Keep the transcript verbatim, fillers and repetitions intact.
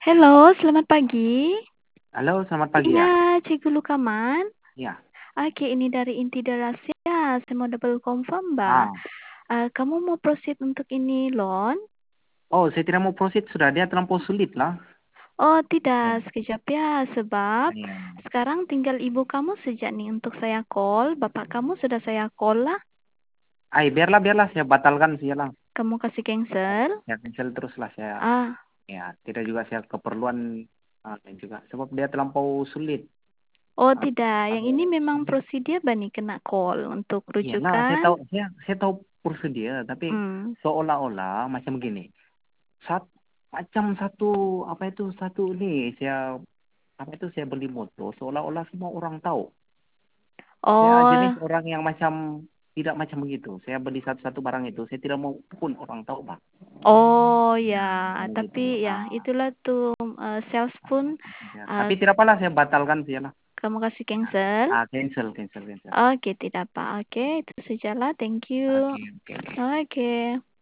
Halo, selamat pagi. Halo, selamat pagi ya. Iya, Cikgu Lukaman. Iya. Oke, ini dari inti rahasia. Saya mau double confirm, Mbak. Ah. Uh, kamu mau proceed untuk ini loan? Oh, saya tidak mau proceed, sudah dia terlampau sulit lah. Oh, Ya. tidak. Sekejap ya, sebab Iya. sekarang tinggal ibu kamu sejak nih untuk saya call. Bapak kamu sudah saya call lah. Ay, biarlah, biarlah, saya batalkan lah. Kamu kasih cancel? Ya, cancel terus lah saya. Ah. Ya, tidak juga saya keperluan ah, dan juga sebab dia terlampau sulit. Oh, Ah, tidak. Yang ini ada- memang prosedur Bani kena call untuk Iyalah, saya rujukan. tahu, saya, saya tahu prosedur, tapi Hmm. seolah-olah macam gini. Sat, macam satu apa itu satu nih saya apa itu saya beli motor seolah-olah semua orang tahu. Saya jenis Oh. orang yang macam tidak macam begitu. Saya beli satu-satu barang itu, saya tidak mau pun orang tahu, Bang. Oh ya, Nah, macam begitu. tapi ya Ah, itulah tuh uh, sales pun ya. uh, Tapi tidak apalah, saya batalkan sih lah. kamu kasih Ya. cancel. Ah, cancel, cancel, cancel. Oke, tidak apa. Oke, itu sajalah. Thank you. Oke, oke, oke. Oke.